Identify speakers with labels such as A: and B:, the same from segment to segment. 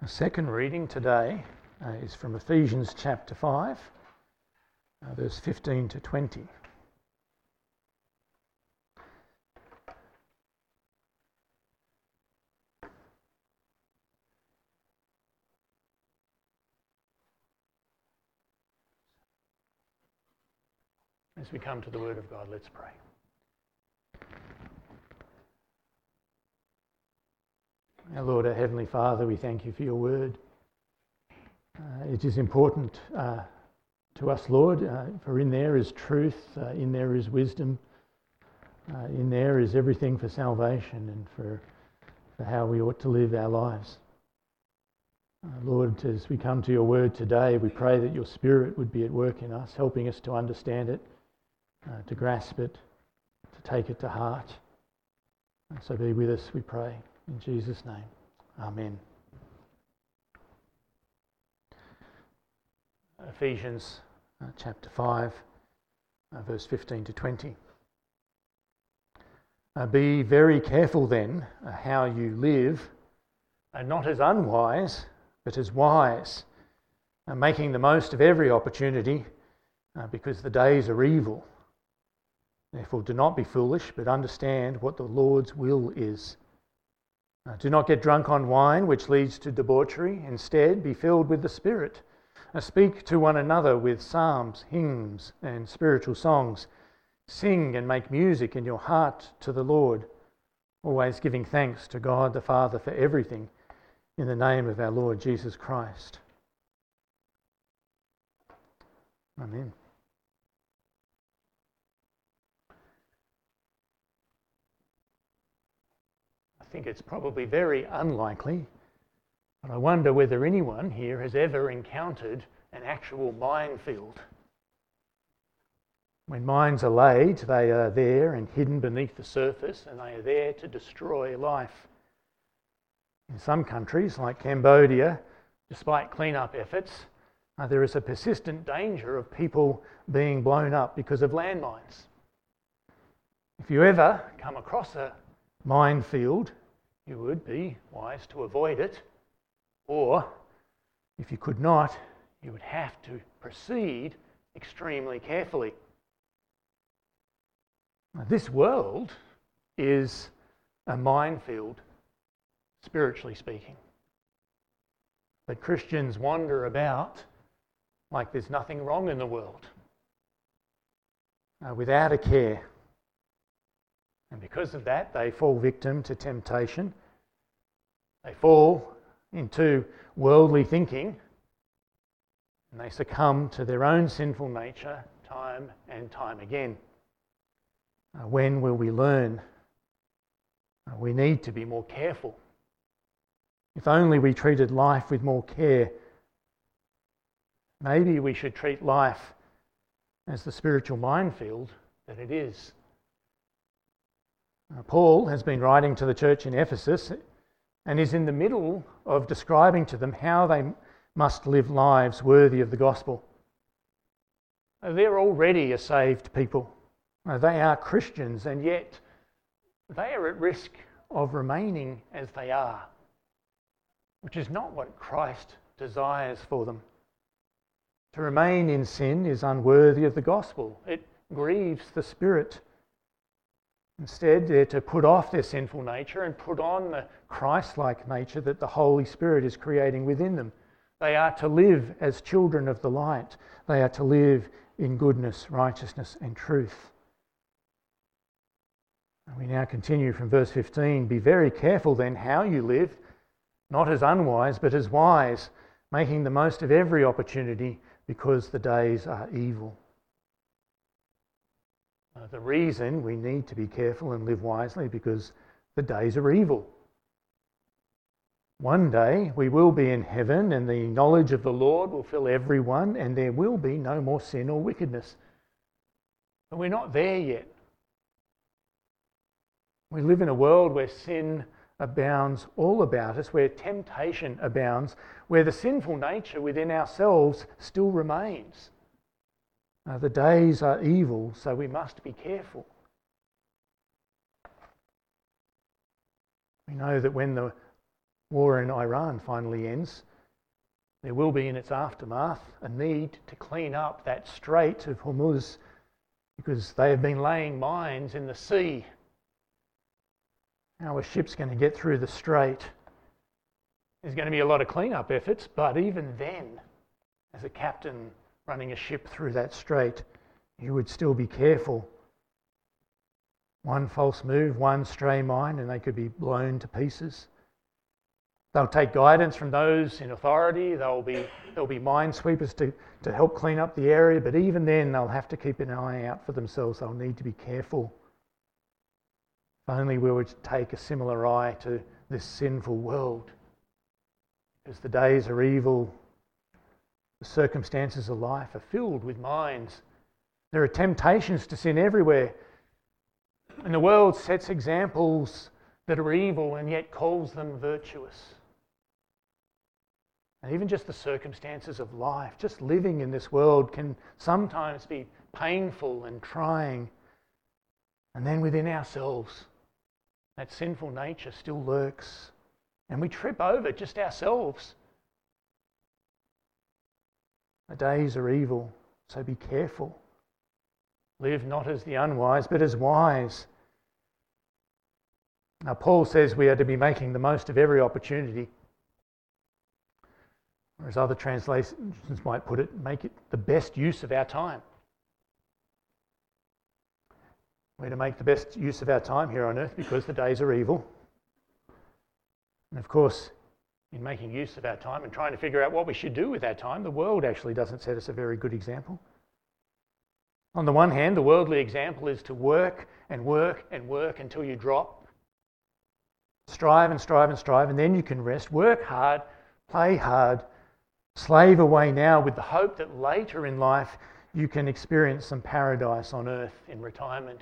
A: The second reading today is from Ephesians chapter 5, verse 15 to 20. As we come to the Word of God, let's pray. Our Lord, our Heavenly Father, we thank you for your Word. It is important to us, Lord, for in there is truth, in there is wisdom, in there is everything for salvation and for how we ought to live our lives. Lord, as we come to your Word today, we pray that your Spirit would be at work in us, helping us to understand it, to grasp it, to take it to heart. So be with us, we pray. In Jesus' name, amen. Ephesians chapter 5, verse 15 to 20. Be very careful then how you live, not as unwise, but as wise, making the most of every opportunity, because the days are evil. Therefore do not be foolish, but understand what the Lord's will is. Do not get drunk on wine, which leads to debauchery. Instead, be filled with the Spirit. Speak to one another with psalms, hymns, and spiritual songs. Sing and make music in your heart to the Lord, always giving thanks to God the Father for everything, in the name of our Lord Jesus Christ. Amen. I think it's probably very unlikely, but I wonder whether anyone here has ever encountered an actual minefield. When mines are laid, they are there and hidden beneath the surface, and they are there to destroy life. In some countries, like Cambodia, despite clean-up efforts, there is a persistent danger of people being blown up because of landmines. If you ever come across a minefield, you would be wise to avoid it, or if you could not, you would have to proceed extremely carefully. Now, this world is a minefield, spiritually speaking. But Christians wander about like there's nothing wrong in the world, without a care. And because of that, they fall victim to temptation. They fall into worldly thinking, and they succumb to their own sinful nature time and time again. When will we learn? We need to be more careful. If only we treated life with more care. Maybe we should treat life as the spiritual minefield that it is. Paul has been writing to the church in Ephesus and is in the middle of describing to them how they must live lives worthy of the gospel. They're already a saved people. They are Christians, and yet they are at risk of remaining as they are, which is not what Christ desires for them. To remain in sin is unworthy of the gospel. It grieves the Spirit. Instead, they're to put off their sinful nature and put on the Christ-like nature that the Holy Spirit is creating within them. They are to live as children of the light. They are to live in goodness, righteousness, and truth. And we now continue from verse 15. Be very careful then how you live, not as unwise, but as wise, making the most of every opportunity, because the days are evil. The reason we need to be careful and live wisely because the days are evil. One day we will be in heaven and the knowledge of the Lord will fill everyone, and there will be no more sin or wickedness. But we're not there yet. We live in a world where sin abounds all about us, where temptation abounds, where the sinful nature within ourselves still remains. The days are evil, so we must be careful. We know that when the war in Iran finally ends, there will be in its aftermath a need to clean up that Strait of Hormuz because they have been laying mines in the sea. How are ships going to get through the strait? There's going to be a lot of clean-up efforts, but even then, as a captain running a ship through that strait, you would still be careful. One false move, one stray mine, and they could be blown to pieces. They'll take guidance from those in authority. There'll be minesweepers to help clean up the area, but even then they'll have to keep an eye out for themselves. They'll need to be careful. If only we would take a similar eye to this sinful world. Because the days are evil, the circumstances of life are filled with mines. There are temptations to sin everywhere. And the world sets examples that are evil and yet calls them virtuous. And even just the circumstances of life, just living in this world can sometimes be painful and trying. And then within ourselves, that sinful nature still lurks. And we trip over just ourselves. The days are evil, so be careful. Live not as the unwise, but as wise. Now, Paul says we are to be making the most of every opportunity. Or as other translations might put it, make it the best use of our time. We're to make the best use of our time here on earth because the days are evil. And of course, in making use of our time and trying to figure out what we should do with our time, the world actually doesn't set us a very good example. On the one hand, the worldly example is to work and work and work until you drop. Strive and strive and strive, and then you can rest. Work hard, play hard, slave away now with the hope that later in life you can experience some paradise on earth in retirement.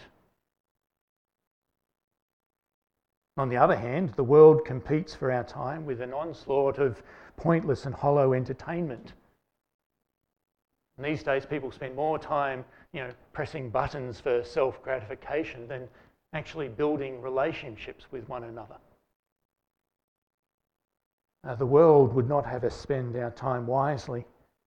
A: On the other hand, the world competes for our time with an onslaught of pointless and hollow entertainment. And these days people spend more time, pressing buttons for self-gratification than actually building relationships with one another. The world would not have us spend our time wisely.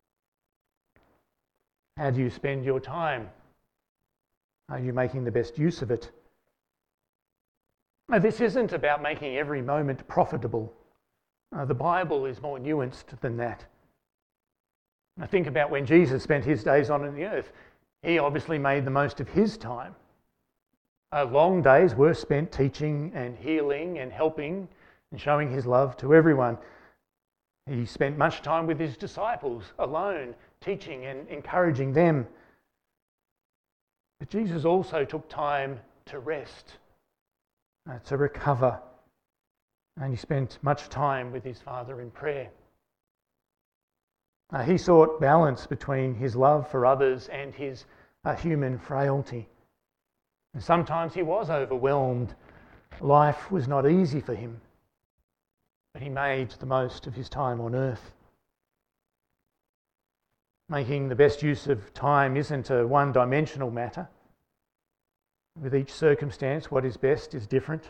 A: How do you spend your time? Are you making the best use of it? Now, this isn't about making every moment profitable. The Bible is more nuanced than that. Now, think about when Jesus spent his days on the earth. He obviously made the most of his time. Long days were spent teaching and healing and helping and showing his love to everyone. He spent much time with his disciples alone, teaching and encouraging them. But Jesus also took time to rest, to recover, and he spent much time with his Father in prayer. He sought balance between his love for others and his human frailty. And sometimes he was overwhelmed. Life was not easy for him, but he made the most of his time on earth. Making the best use of time isn't a one-dimensional matter. With each circumstance, what is best is different.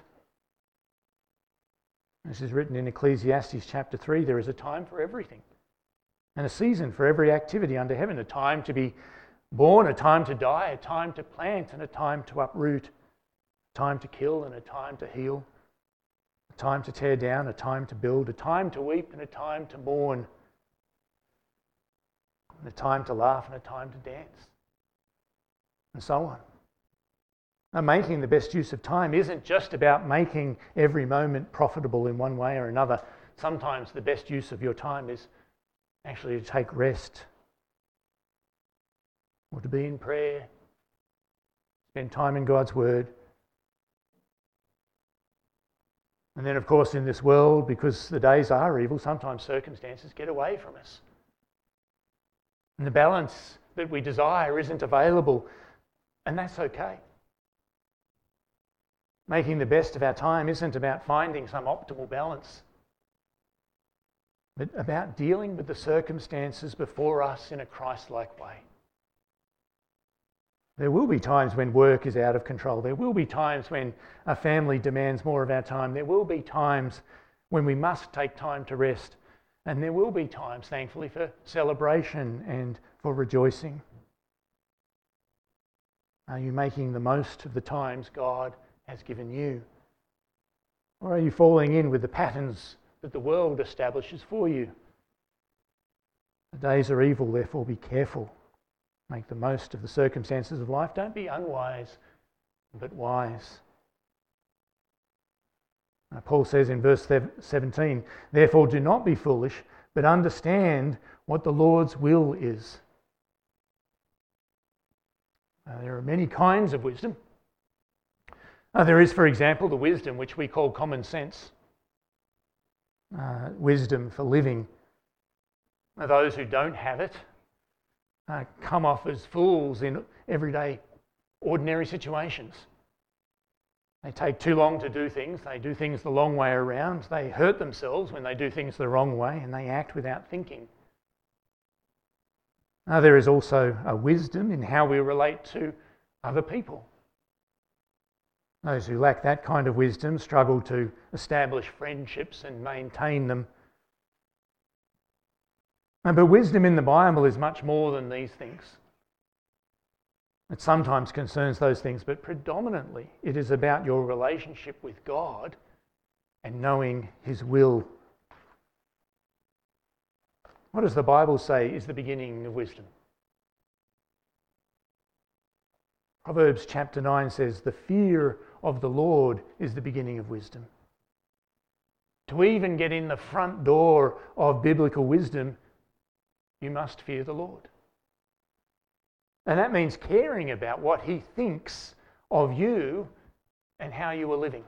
A: This is written in Ecclesiastes chapter 3. There is a time for everything and a season for every activity under heaven. A time to be born, a time to die, a time to plant and a time to uproot, a time to kill and a time to heal, a time to tear down, a time to build, a time to weep and a time to mourn, and a time to laugh and a time to dance, and so on. Now, making the best use of time isn't just about making every moment profitable in one way or another. Sometimes the best use of your time is actually to take rest, or to be in prayer, spend time in God's Word. And then, of course, in this world, because the days are evil, sometimes circumstances get away from us. And the balance that we desire isn't available, and that's okay. Making the best of our time isn't about finding some optimal balance, but about dealing with the circumstances before us in a Christ-like way. There will be times when work is out of control. There will be times when a family demands more of our time. There will be times when we must take time to rest. And there will be times, thankfully, for celebration and for rejoicing. Are you making the most of the times God has given you? Or are you falling in with the patterns that the world establishes for you? The days are evil, therefore be careful. Make the most of the circumstances of life. Don't be unwise, but wise. Paul says in verse 17, therefore do not be foolish, but understand what the Lord's will is. There are many kinds of wisdom. There is, for example, the wisdom which we call common sense. Wisdom for living. Those who don't have it come off as fools in everyday, ordinary situations. They take too long to do things. They do things the long way around. They hurt themselves when they do things the wrong way, and they act without thinking. There is also a wisdom in how we relate to other people. Those who lack that kind of wisdom struggle to establish friendships and maintain them. But wisdom in the Bible is much more than these things. It sometimes concerns those things, but predominantly it is about your relationship with God and knowing His will. What does the Bible say is the beginning of wisdom? Proverbs chapter 9 says, the fear of the Lord is the beginning of wisdom. To even get in the front door of biblical wisdom, you must fear the Lord. And that means caring about what He thinks of you and how you are living.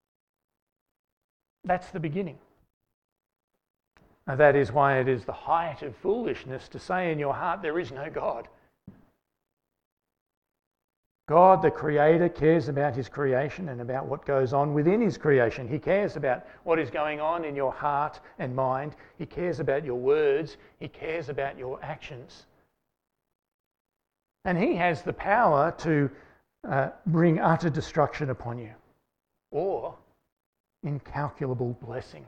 A: That's the beginning. And that is why it is the height of foolishness to say in your heart there is no God. God, the Creator, cares about His creation and about what goes on within His creation. He cares about what is going on in your heart and mind. He cares about your words. He cares about your actions. And He has the power to bring utter destruction upon you or incalculable blessing.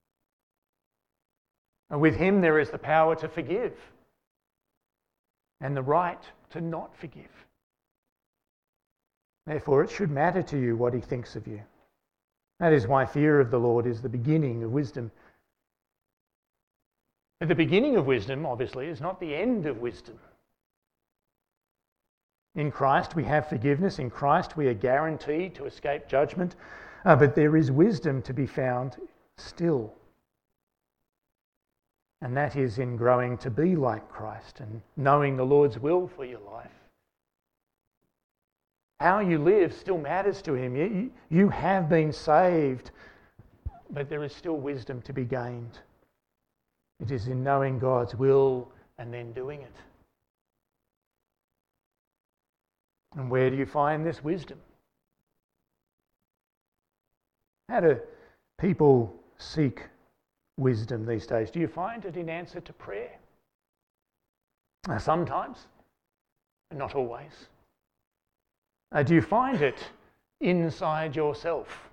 A: And with Him there is the power to forgive and the right to not forgive. Therefore, it should matter to you what He thinks of you. That is why fear of the Lord is the beginning of wisdom. But the beginning of wisdom, obviously, is not the end of wisdom. In Christ we have forgiveness. In Christ we are guaranteed to escape judgment. But there is wisdom to be found still. And that is in growing to be like Christ and knowing the Lord's will for your life. How you live still matters to Him. You have been saved, but there is still wisdom to be gained. It is in knowing God's will and then doing it. And where do you find this wisdom? How do people seek wisdom these days? Do you find it in answer to prayer? Sometimes, and not always. Do you find it inside yourself?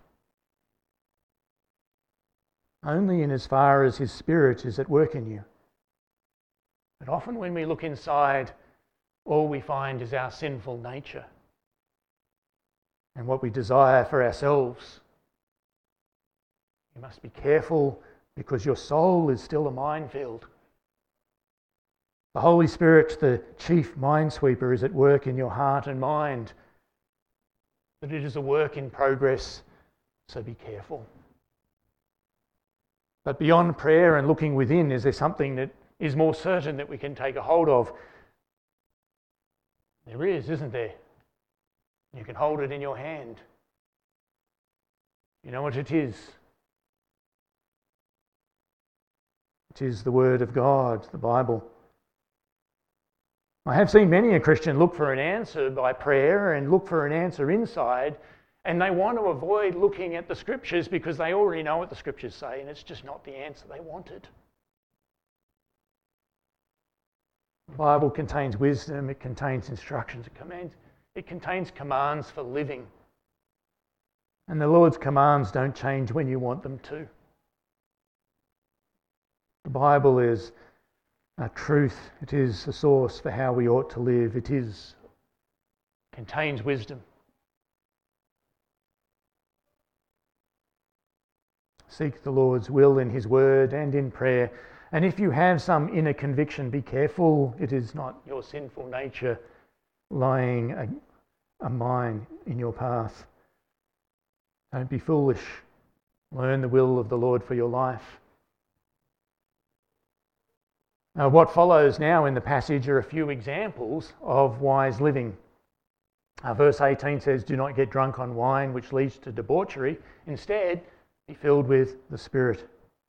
A: Only in as far as His Spirit is at work in you. But often when we look inside, all we find is our sinful nature and what we desire for ourselves. You must be careful because your soul is still a minefield. The Holy Spirit, the chief minesweeper, is at work in your heart and mind. But it is a work in progress, so be careful. But beyond prayer and looking within, is there something that is more certain that we can take a hold of? There is, isn't there? You can hold it in your hand. You know what it is? It is the Word of God, the Bible. I have seen many a Christian look for an answer by prayer and look for an answer inside, and they want to avoid looking at the Scriptures because they already know what the Scriptures say, and it's just not the answer they wanted. The Bible contains wisdom, it contains instructions, it contains commands for living. And the Lord's commands don't change when you want them to. Bible is truth. It is the source for how we ought to live. It contains wisdom. Seek the Lord's will in his word and in prayer. And if you have some inner conviction, be careful. It is not your sinful nature lying a mine in your path. Don't be foolish. Learn the will of the Lord for your life. What follows now in the passage are a few examples of wise living. Verse 18 says, "Do not get drunk on wine, which leads to debauchery. Instead, be filled with the Spirit."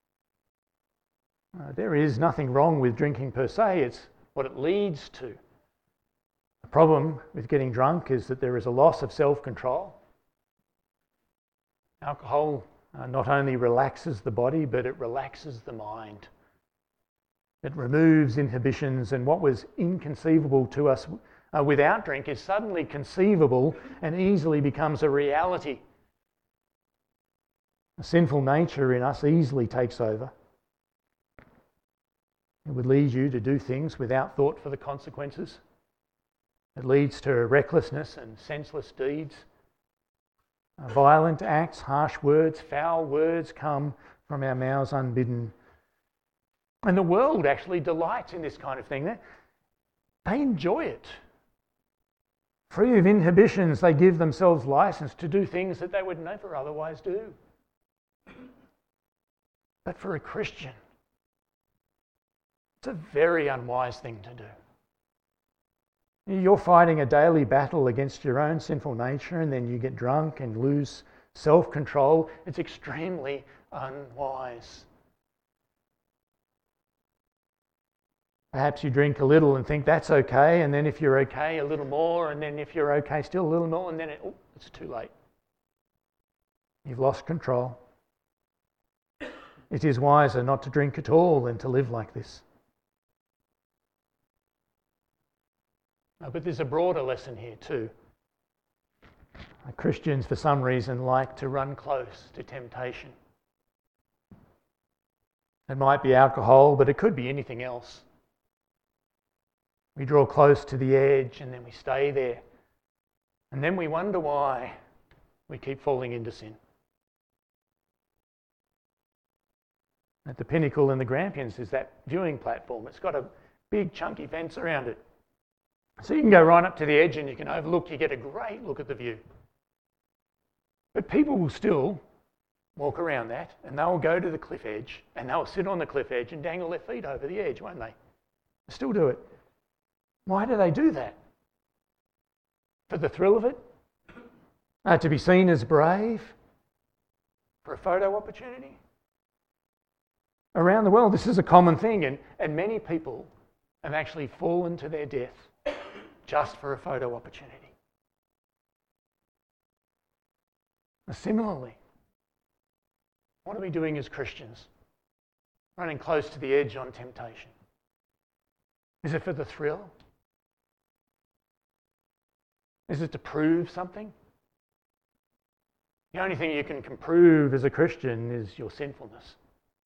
A: There is nothing wrong with drinking per se, it's what it leads to. The problem with getting drunk is that there is a loss of self-control. Alcohol not only relaxes the body, but it relaxes the mind. It removes inhibitions, and what was inconceivable to us without drink is suddenly conceivable and easily becomes a reality. A sinful nature in us easily takes over. It would lead you to do things without thought for the consequences. It leads to recklessness and senseless deeds. Violent acts, harsh words, foul words come from our mouths unbidden. And the world actually delights in this kind of thing. They enjoy it. Free of inhibitions, they give themselves license to do things that they would never otherwise do. But for a Christian, it's a very unwise thing to do. You're fighting a daily battle against your own sinful nature, and then you get drunk and lose self-control. It's extremely unwise. Perhaps you drink a little and think that's okay, and then if you're okay, a little more, and then if you're okay, still a little more, and then it's too late. You've lost control. It is wiser not to drink at all than to live like this. But there's a broader lesson here too. Christians, for some reason, like to run close to temptation. It might be alcohol, but it could be anything else. We draw close to the edge and then we stay there. And then we wonder why we keep falling into sin. At the Pinnacle in the Grampians is that viewing platform. It's got a big chunky fence around it. So you can go right up to the edge and you can overlook, you get a great look at the view. But people will still walk around that and they'll go to the cliff edge and they'll sit on the cliff edge and dangle their feet over the edge, won't they? They still do it. Why do they do that? For the thrill of it? To be seen as brave? For a photo opportunity? Around the world, this is a common thing, and many people have actually fallen to their death just for a photo opportunity. Similarly, what are we doing as Christians? Running close to the edge on temptation. Is it for the thrill? Is it to prove something? The only thing you can prove as a Christian is your sinfulness.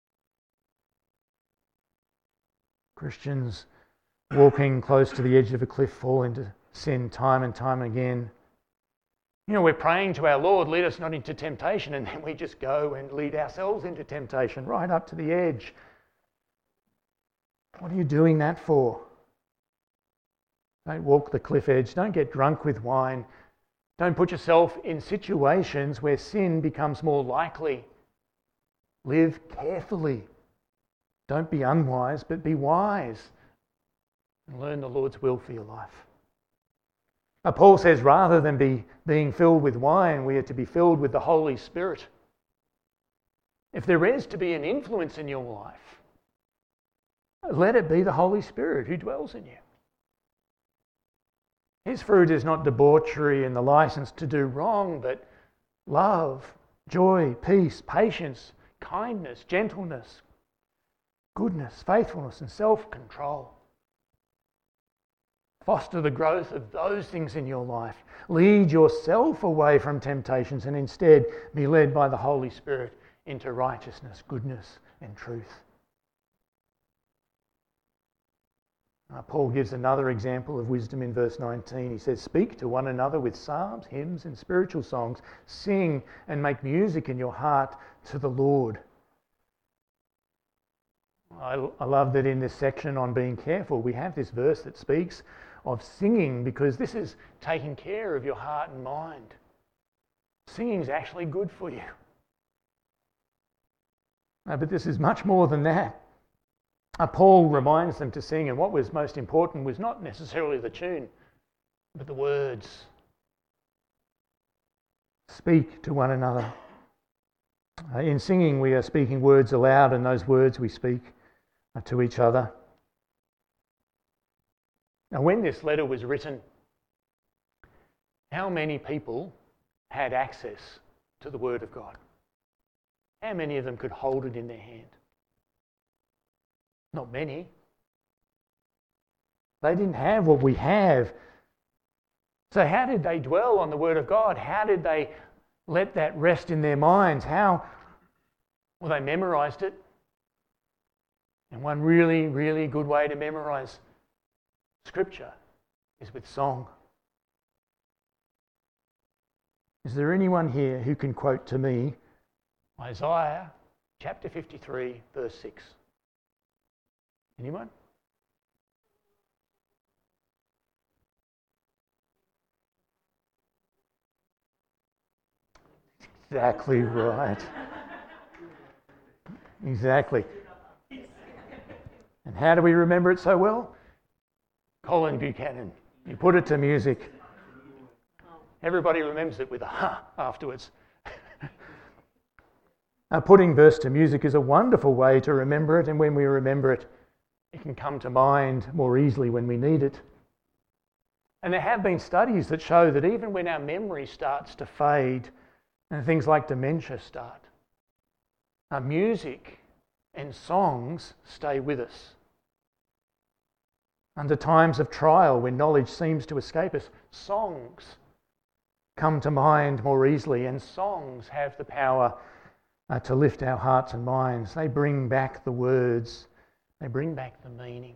A: Christians walking close to the edge of a cliff fall into sin time and time again. You know, we're praying to our Lord, lead us not into temptation, and then we just go and lead ourselves into temptation right up to the edge. What are you doing that for? Don't walk the cliff edge. Don't get drunk with wine. Don't put yourself in situations where sin becomes more likely. Live carefully. Don't be unwise, but be wise. And learn the Lord's will for your life. Paul says rather than being filled with wine, we are to be filled with the Holy Spirit. If there is to be an influence in your life, let it be the Holy Spirit who dwells in you. His fruit is not debauchery and the license to do wrong, but love, joy, peace, patience, kindness, gentleness, goodness, faithfulness, and self-control. Foster the growth of those things in your life. Lead yourself away from temptations and instead be led by the Holy Spirit into righteousness, goodness, and truth. Paul gives another example of wisdom in verse 19. He says, "Speak to one another with psalms, hymns and spiritual songs. Sing and make music in your heart to the Lord." I love that in this section on being careful, we have this verse that speaks of singing, because this is taking care of your heart and mind. Singing is actually good for you. But this is much more than that. Paul reminds them to sing, and what was most important was not necessarily the tune, but the words. Speak to one another. In singing, we are speaking words aloud, and those words we speak to each other. Now, when this letter was written, how many people had access to the Word of God? How many of them could hold it in their hand? Not many. They didn't have what we have. So how did they dwell on the Word of God? How did they let that rest in their minds? Well, they memorised it. And one really, really good way to memorise Scripture is with song. Is there anyone here who can quote to me Isaiah chapter 53, verse 6? Anyone? Exactly right. Exactly. And how do we remember it so well? Colin Buchanan. You put it to music. Everybody remembers it with a ha afterwards. Putting verse to music is a wonderful way to remember it, and when we remember it, it can come to mind more easily when we need it. And there have been studies that show that even when our memory starts to fade and things like dementia start, music and songs stay with us. Under times of trial, when knowledge seems to escape us, songs come to mind more easily, and songs have the power to lift our hearts and minds. They bring back the words, they bring back the meaning.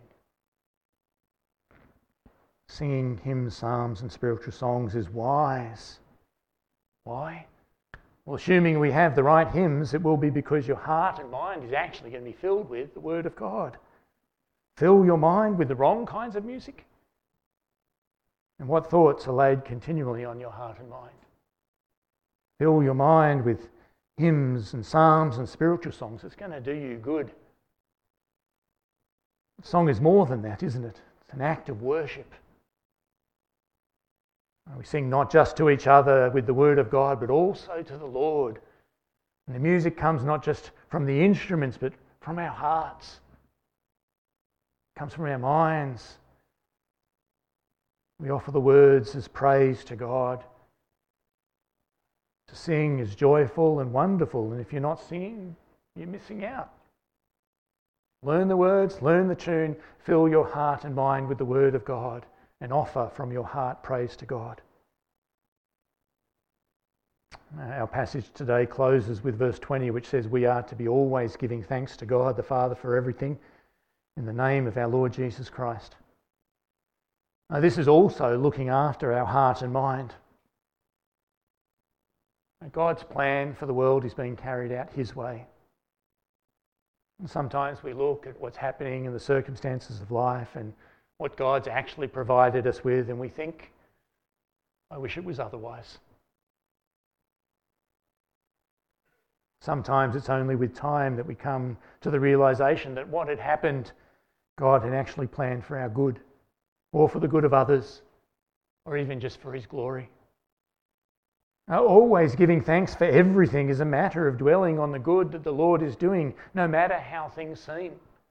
A: Singing hymns, psalms and spiritual songs is wise. Why? Well, assuming we have the right hymns, it will be because your heart and mind is actually going to be filled with the Word of God. Fill your mind with the wrong kinds of music? And what thoughts are laid continually on your heart and mind? Fill your mind with hymns and psalms and spiritual songs. It's going to do you good. Song is more than that, isn't it? It's an act of worship. We sing not just to each other with the Word of God, but also to the Lord. And the music comes not just from the instruments, but from our hearts. It comes from our minds. We offer the words as praise to God. To sing is joyful and wonderful, and if you're not singing, you're missing out. Learn the words, learn the tune, fill your heart and mind with the Word of God, and offer from your heart praise to God. Our passage today closes with verse 20, which says we are to be always giving thanks to God the Father for everything in the name of our Lord Jesus Christ. This is also looking after our heart and mind. God's plan for the world is being carried out His way. And sometimes we look at what's happening in the circumstances of life and what God's actually provided us with, and we think, I wish it was otherwise. Sometimes it's only with time that we come to the realisation that what had happened, God had actually planned for our good, or for the good of others, or even just for His glory. Always giving thanks for everything is a matter of dwelling on the good that the Lord is doing, no matter how things seem.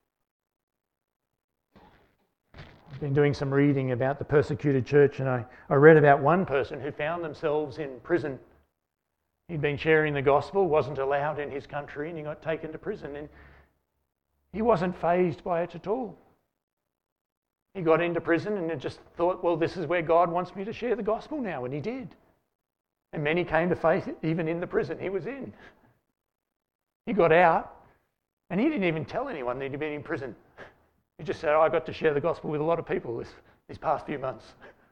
A: I've been doing some reading about the persecuted church, and I read about one person who found themselves in prison. He'd been sharing the gospel, wasn't allowed in his country, and he got taken to prison, and he wasn't fazed by it at all. He got into prison and just thought, well, this is where God wants me to share the gospel now, and he did. And many came to faith even in the prison he was in. He got out, and he didn't even tell anyone that he'd been in prison. He just said, I got to share the gospel with a lot of people these past few months.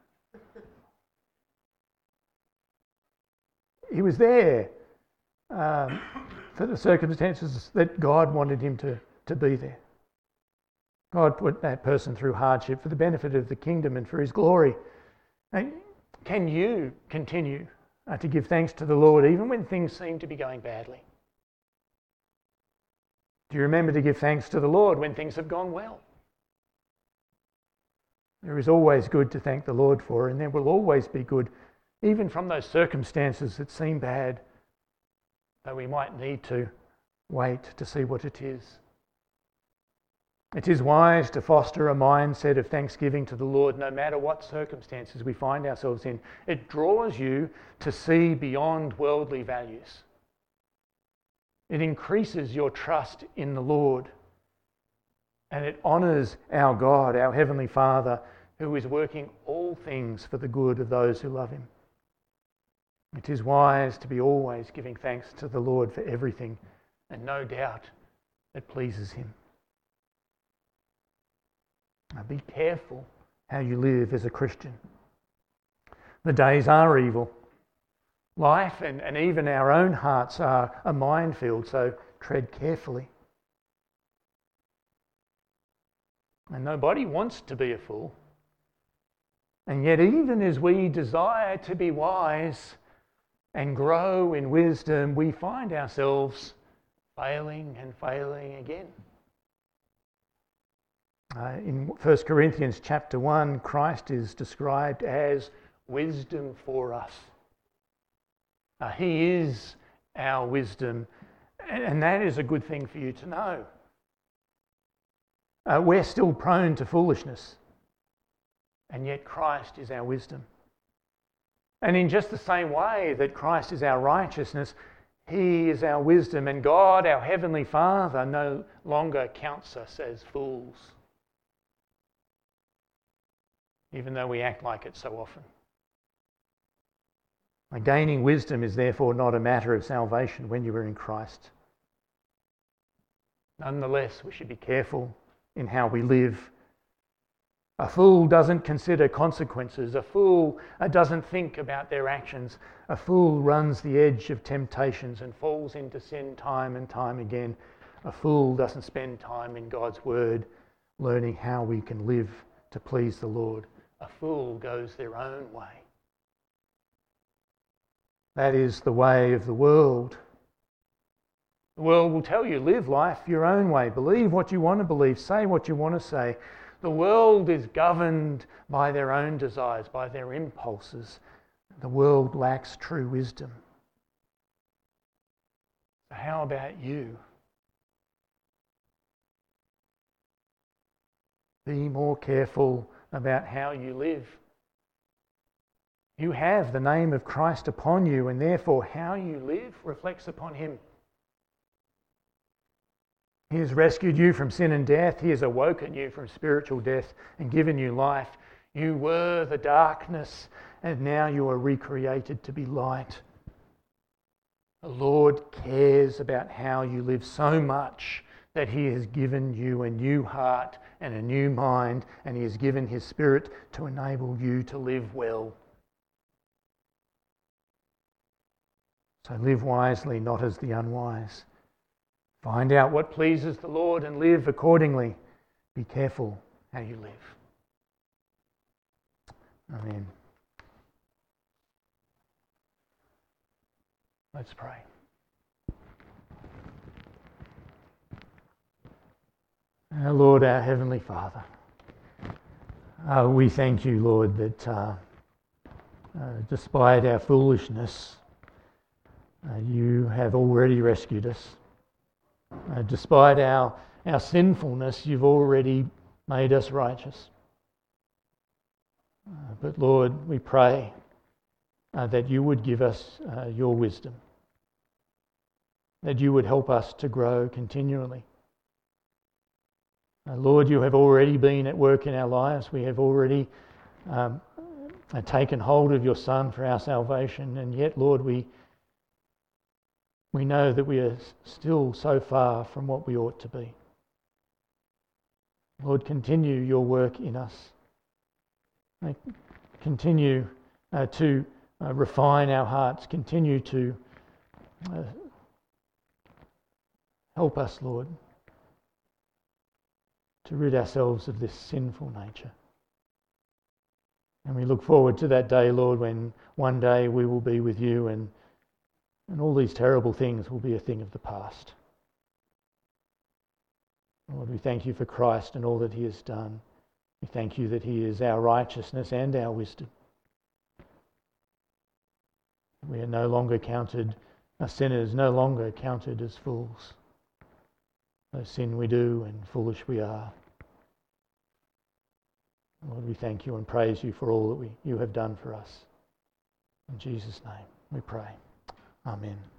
A: He was there for the circumstances that God wanted him to be there. God put that person through hardship for the benefit of the kingdom and for his glory. And can you continue to give thanks to the Lord even when things seem to be going badly? Do you remember to give thanks to the Lord when things have gone well? There is always good to thank the Lord for, and there will always be good, even from those circumstances that seem bad, though we might need to wait to see what it is. It is wise to foster a mindset of thanksgiving to the Lord no matter what circumstances we find ourselves in. It draws you to see beyond worldly values. It increases your trust in the Lord, and it honours our God, our Heavenly Father, who is working all things for the good of those who love him. It is wise to be always giving thanks to the Lord for everything, and no doubt it pleases him. Now be careful how you live as a Christian. The days are evil. Life and even our own hearts are a minefield, so tread carefully. And nobody wants to be a fool. And yet, even as we desire to be wise and grow in wisdom, we find ourselves failing and failing again. In 1 Corinthians chapter 1, Christ is described as wisdom for us. He is our wisdom, and that is a good thing for you to know. We're still prone to foolishness, and yet Christ is our wisdom. And in just the same way that Christ is our righteousness, he is our wisdom, and God, our Heavenly Father, no longer counts us as fools, even though we act like it so often. Gaining wisdom is therefore not a matter of salvation when you are in Christ. Nonetheless, we should be careful in how we live. A fool doesn't consider consequences. A fool doesn't think about their actions. A fool runs the edge of temptations and falls into sin time and time again. A fool doesn't spend time in God's word learning how we can live to please the Lord. A fool goes their own way. That is the way of the world. The world will tell you, live life your own way. Believe what you want to believe. Say what you want to say. The world is governed by their own desires, by their impulses. The world lacks true wisdom. So how about you? Be more careful about how you live. You have the name of Christ upon you, and therefore how you live reflects upon him. He has rescued you from sin and death. He has awoken you from spiritual death and given you life. You were the darkness, and now you are recreated to be light. The Lord cares about how you live so much that he has given you a new heart and a new mind, and he has given his Spirit to enable you to live well. So live wisely, not as the unwise. Find out what pleases the Lord and live accordingly. Be careful how you live. Amen. Let's pray. Our Lord, our Heavenly Father, we thank you, Lord, that despite our foolishness, you have already rescued us. Despite our sinfulness, you've already made us righteous. But Lord, we pray that you would give us your wisdom, that you would help us to grow continually. Lord, you have already been at work in our lives. We have already taken hold of your Son for our salvation, and yet, Lord, we know that we are still so far from what we ought to be. Lord, continue your work in us. Continue to refine our hearts. Continue to help us, Lord, to rid ourselves of this sinful nature. And we look forward to that day, Lord, when one day we will be with you and all these terrible things will be a thing of the past. Lord, we thank you for Christ and all that he has done. We thank you that he is our righteousness and our wisdom. We are no longer counted as sinners, no longer counted as fools. No sin we do and foolish we are. Lord, we thank you and praise you for all that you have done for us. In Jesus' name we pray. Amen.